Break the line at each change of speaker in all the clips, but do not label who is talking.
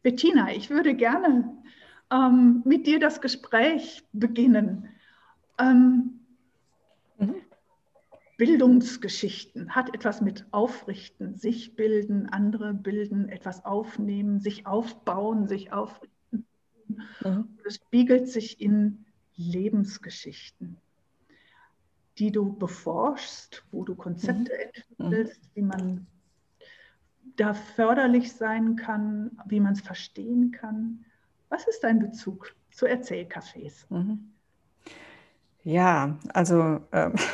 Bettina, ich würde gerne mit dir das Gespräch beginnen.
Mhm.
Bildungsgeschichten hat etwas mit Aufrichten, sich bilden, andere bilden, etwas aufnehmen, sich aufbauen, sich aufrichten.
Mhm.
Es spiegelt sich in Lebensgeschichten, die du beforschst, wo du
Mhm.
Konzepte
Mhm.
entwickelst, wie man da förderlich sein kann, wie man es verstehen kann. Was ist dein Bezug zu Erzählcafés?
Mhm. Ja, also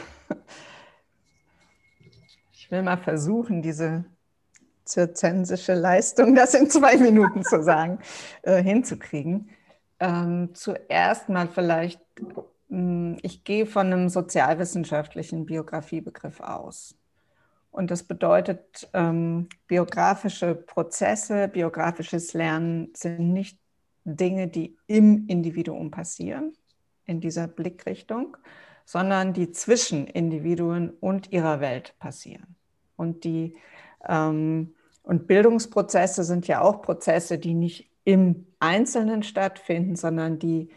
ich will mal versuchen, diese zirzensische Leistung, das in 2 Minuten zu sagen, hinzukriegen. Zuerst mal vielleicht, ich gehe von einem sozialwissenschaftlichen Biografiebegriff aus. Und das bedeutet, biografische Prozesse, biografisches Lernen sind nicht Dinge, die im Individuum passieren, in dieser Blickrichtung, sondern die zwischen Individuen und ihrer Welt passieren. Und und Bildungsprozesse sind ja auch Prozesse, die nicht im Einzelnen stattfinden, sondern die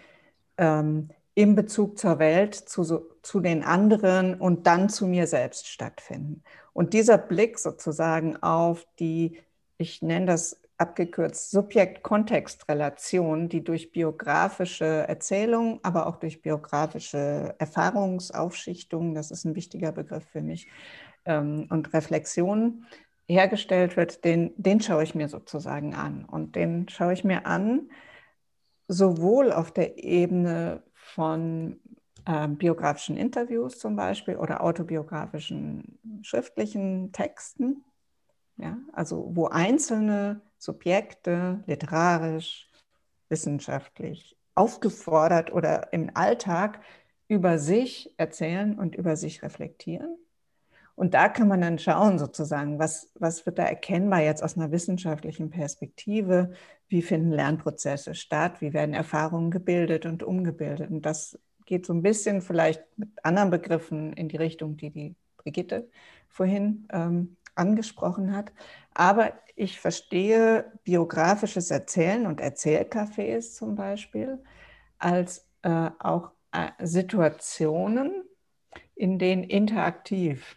im Bezug zur Welt, zu den anderen und dann zu mir selbst stattfinden. Und dieser Blick sozusagen auf die, ich nenne das abgekürzt, Subjekt-Kontext-Relation, die durch biografische Erzählung, aber auch durch biografische Erfahrungsaufschichtung, das ist ein wichtiger Begriff für mich, und Reflexion hergestellt wird, den schaue ich mir sozusagen an. Und den schaue ich mir an, sowohl auf der Ebene von biografischen Interviews zum Beispiel oder autobiografischen schriftlichen Texten, ja, also wo einzelne Subjekte literarisch, wissenschaftlich aufgefordert oder im Alltag über sich erzählen und über sich reflektieren. Und da kann man dann schauen, sozusagen, was wird da erkennbar jetzt aus einer wissenschaftlichen Perspektive? Wie finden Lernprozesse statt? Wie werden Erfahrungen gebildet und umgebildet? Und das geht so ein bisschen vielleicht mit anderen Begriffen in die Richtung, die Brigitte vorhin angesprochen hat. Aber ich verstehe biografisches Erzählen und Erzählcafés zum Beispiel als auch Situationen, in denen interaktiv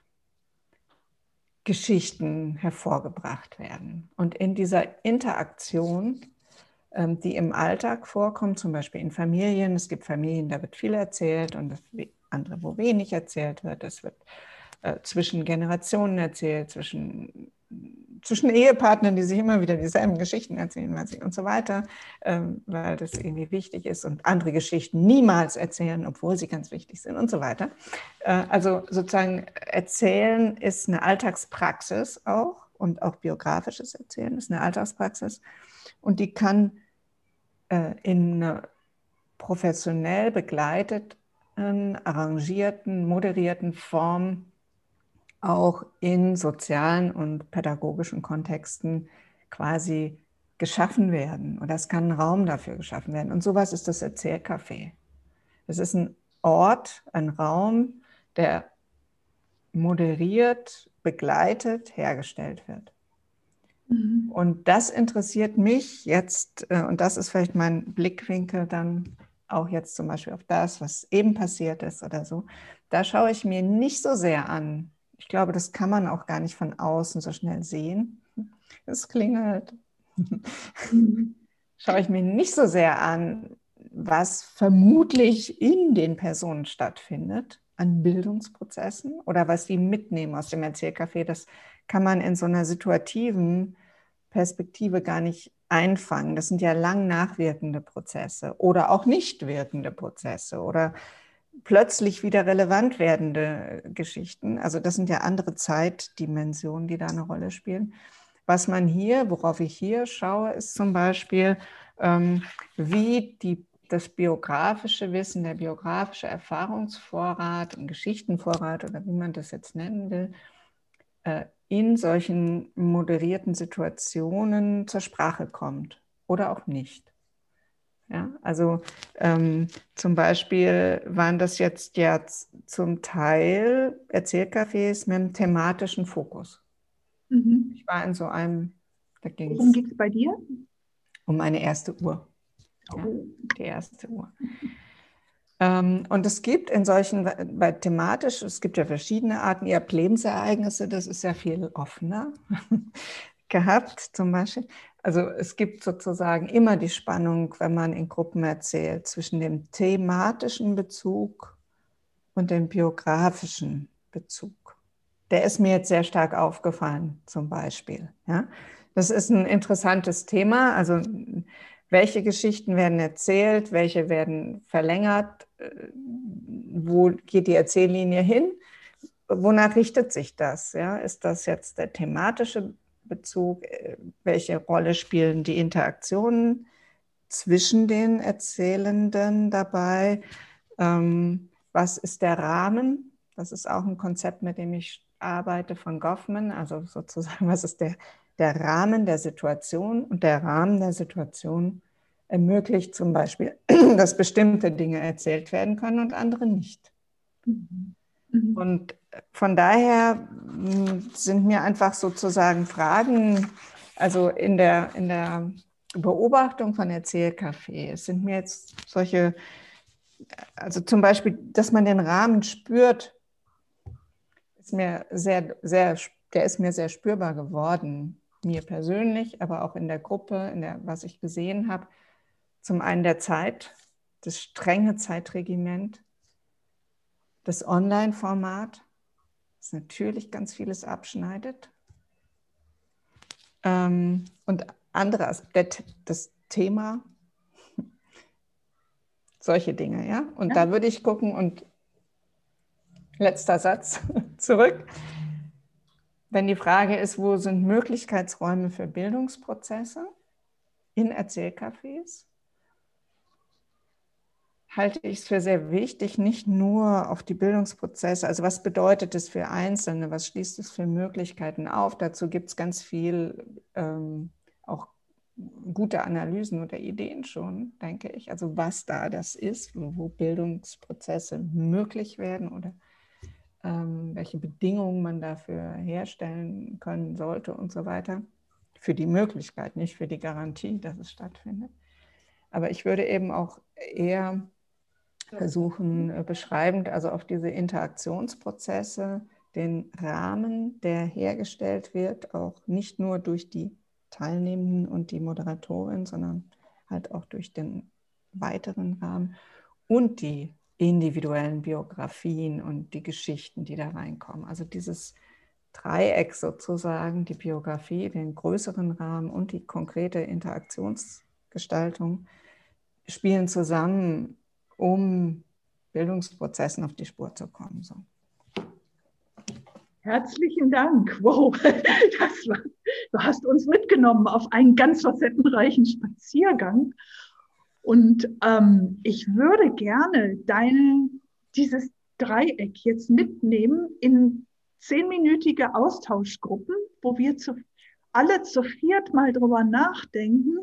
Geschichten hervorgebracht werden. Und in dieser Interaktion, die im Alltag vorkommt, zum Beispiel in Familien, es gibt Familien, da wird viel erzählt und andere, wo wenig erzählt wird. Es wird zwischen Generationen erzählt, zwischen Ehepartnern, die sich immer wieder dieselben Geschichten erzählen und so weiter, weil das irgendwie wichtig ist und andere Geschichten niemals erzählen, obwohl sie ganz wichtig sind und so weiter. Also sozusagen Erzählen ist eine Alltagspraxis auch und auch biografisches Erzählen ist eine Alltagspraxis und die kann in einer professionell begleiteten, arrangierten, moderierten Form auch in sozialen und pädagogischen Kontexten quasi geschaffen werden. Und es kann ein Raum dafür geschaffen werden. Und sowas ist das Erzählcafé. Es ist ein Ort, ein Raum, der moderiert, begleitet, hergestellt wird.
Mhm.
Und das interessiert mich jetzt, und das ist vielleicht mein Blickwinkel dann auch jetzt zum Beispiel auf das, was eben passiert ist oder so. Da schaue ich mir nicht so sehr an. Ich glaube, das kann man auch gar nicht von außen so schnell sehen. Es klingelt.
Mhm.
Schaue ich mir nicht so sehr an, was vermutlich in den Personen stattfindet an Bildungsprozessen oder was sie mitnehmen aus dem Erzählcafé. Das kann man in so einer situativen Perspektive gar nicht einfangen. Das sind ja lang nachwirkende Prozesse oder auch nicht wirkende Prozesse oder plötzlich wieder relevant werdende Geschichten. Also das sind ja andere Zeitdimensionen, die da eine Rolle spielen. Was man hier, worauf ich hier schaue, ist zum Beispiel, wie das biografische Wissen, der biografische Erfahrungsvorrat und Geschichtenvorrat oder wie man das jetzt nennen will, in solchen moderierten Situationen zur Sprache kommt oder auch nicht. Ja, also zum Beispiel waren das jetzt ja zum Teil Erzählcafés mit einem thematischen Fokus.
Mhm.
Ich war in so einem, da ging
Worum
es
geht es bei dir?
um meine erste Uhr. Ja,
Oh.
die erste Uhr. Und es gibt in solchen, bei thematisch, es gibt ja verschiedene Arten, ihr habt Lebensereignisse, das ist ja viel offener gehabt zum Beispiel. Also es gibt sozusagen immer die Spannung, wenn man in Gruppen erzählt, zwischen dem thematischen Bezug und dem biografischen Bezug. Der ist mir jetzt sehr stark aufgefallen, zum Beispiel. Ja? Das ist ein interessantes Thema. Also welche Geschichten werden erzählt, welche werden verlängert, wo geht die Erzähllinie hin, wonach richtet sich das? Ja? Ist das jetzt der thematische Bezug? Welche Rolle spielen die Interaktionen zwischen den Erzählenden dabei? Was ist der Rahmen? Das ist auch ein Konzept, mit dem ich arbeite von Goffman. Also sozusagen, was ist der Rahmen der Situation? Und der Rahmen der Situation ermöglicht zum Beispiel, dass bestimmte Dinge erzählt werden können und andere nicht.
Mhm.
Und von daher sind mir einfach sozusagen Fragen, also in der Beobachtung von Erzählcafés sind mir jetzt solche, also zum Beispiel, dass man den Rahmen spürt, ist mir der ist mir sehr spürbar geworden, mir persönlich, aber auch in der Gruppe, was ich gesehen habe. Zum einen der Zeit, das strenge Zeitregiment, das Online-Format, das natürlich ganz vieles abschneidet. Und andere Aspekte, das Thema, solche Dinge, ja. Und
Ja.
da würde ich gucken und letzter Satz zurück. Wenn die Frage ist, wo sind Möglichkeitsräume für Bildungsprozesse in Erzählcafés, halte ich es für sehr wichtig, nicht nur auf die Bildungsprozesse, also was bedeutet es für Einzelne, was schließt es für Möglichkeiten auf? Dazu gibt es ganz viel auch gute Analysen oder Ideen schon, denke ich. Also was da das ist, wo Bildungsprozesse möglich werden oder welche Bedingungen man dafür herstellen können sollte und so weiter. Für die Möglichkeit, nicht für die Garantie, dass es stattfindet. Aber ich würde eben auch eher versuchen, beschreibend, also auf diese Interaktionsprozesse, den Rahmen, der hergestellt wird, auch nicht nur durch die Teilnehmenden und die Moderatorin, sondern halt auch durch den weiteren Rahmen und die individuellen Biografien und die Geschichten, die da reinkommen. Also dieses Dreieck sozusagen, die Biografie, den größeren Rahmen und die konkrete Interaktionsgestaltung spielen zusammen, um Bildungsprozessen auf die Spur zu kommen. So.
Herzlichen Dank. Wow, du hast uns mitgenommen auf einen ganz facettenreichen Spaziergang. Und ich würde gerne dieses Dreieck jetzt mitnehmen in 10-minütige Austauschgruppen, wo wir alle zu viert mal drüber nachdenken,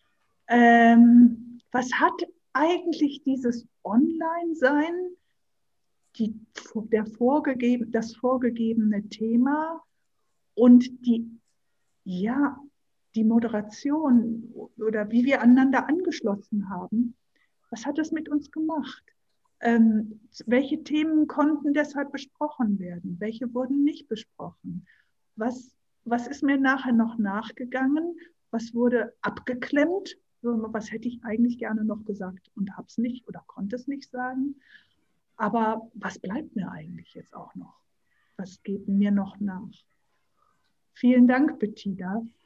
was hat eigentlich dieses Online-Sein, das vorgegebene Thema und die Moderation oder wie wir aneinander angeschlossen haben, was hat das mit uns gemacht? Welche Themen konnten deshalb besprochen werden? Welche wurden nicht besprochen? Was ist mir nachher noch nachgegangen? Was wurde abgeklemmt? Was hätte ich eigentlich gerne noch gesagt und habe es nicht oder konnte es nicht sagen? Aber was bleibt mir eigentlich jetzt auch noch? Was geht mir noch nach? Vielen Dank, Bettina.